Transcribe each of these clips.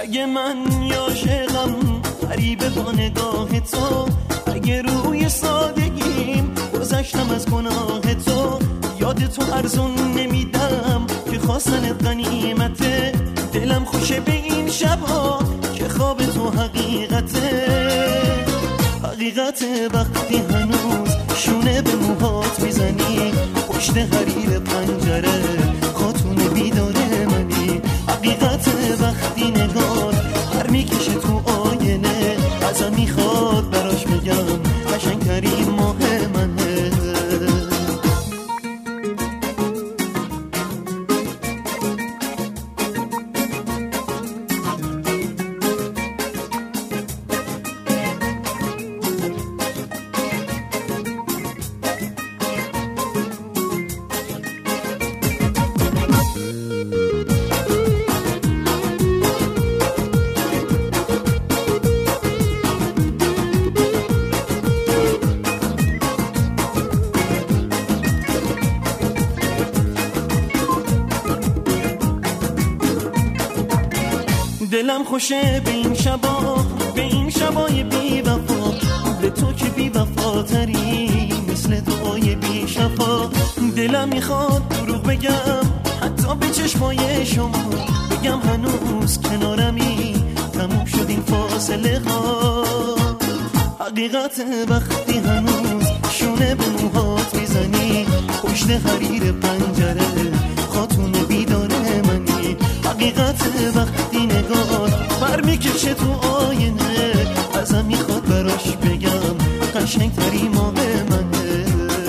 اگه من عاشقم غریبه با نگاه تو، اگه روی سادگیم گذشتم از گناه تو، یاد تو ارزون نمیدم که خواستن غنیمته، دلم خوشه به این شبها که خواب تو حقیقته. حقیقت وقتی هنوز شونه به موهات میزنی، پشت حریر پنجره خاتون بیداره منی. حقیقت وقتی نگار هر میکشه تو آینه، ازم میخواد براش بگم قشنگترین ماه منه. دلم خوشه به این شبا، به این شبای بی وفا، به تو که بی وفاتری مثل دعای بی شفا. دلم میخواد دروغ بگم حتی به چشمای شما، بگم هنوز کنارمی تموم شد این فاصله ها. حقیقت وقتی هنوز شونه به موهات میزنی، پشت حریر پنجره خاتون بیداره منی. حقیقت وقتی نگار بر میکشه تو آینه، ازم میخواد براش بگم قشنگترین ماه منه.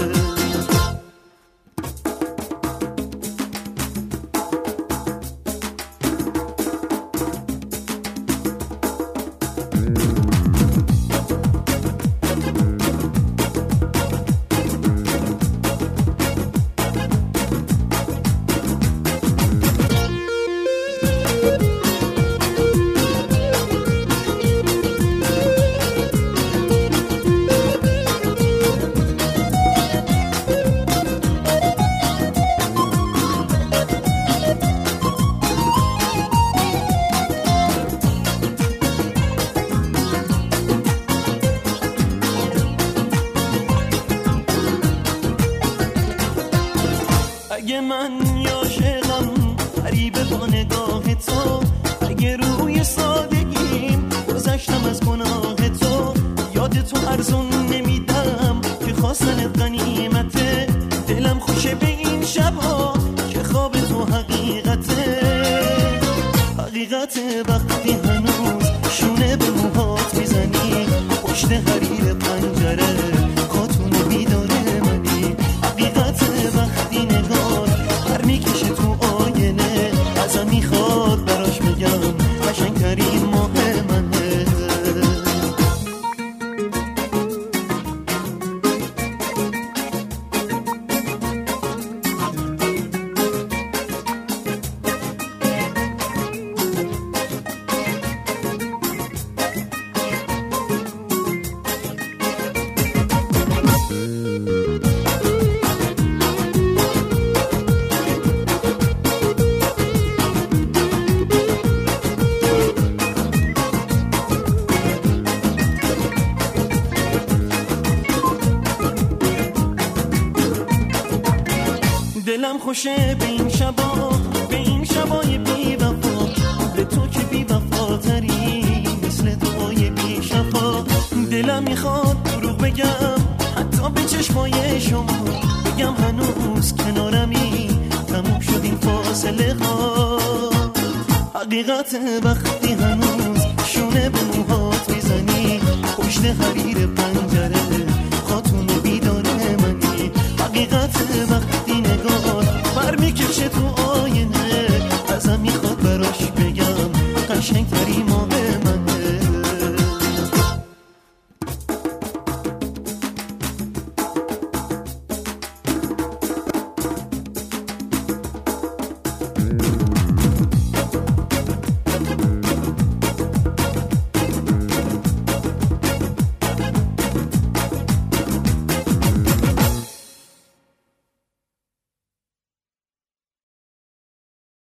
اگه من عاشقم غریبه با نگاه تو، اگه روی سادگیم گذشتم از گناه تو، یاد تو ارزون نمیدم که خواستن غنیمته، دلم خوشه به این شبها که خواب تو حقیقته. حقیقت وقتی هنوز شونه به موهات میزنی، پشت حریر پنجره خاتون بیداره منی. حقیقت وقتی نگار هر میکشه تو آینه، ازم میخواد براش بگم قشنگترین ماه منه. دلم خوشه به این شبا، به این شبای بی وفا، به تو که بی وفاتری مثل دعای بی شفا. دلم میخواد دروغ بگم حتی به چشمای شما، بگم هنوز کنارمی تموم شد این فاصله ها. حقیقت وقتی هنوز شونه به موهات میزنی، پشت حریر پنجره خاتون بیداره منی. حقیقت وقتی نگار بر میکشه تو آینه، ازم میخواد براش بگم قشنگترین ماه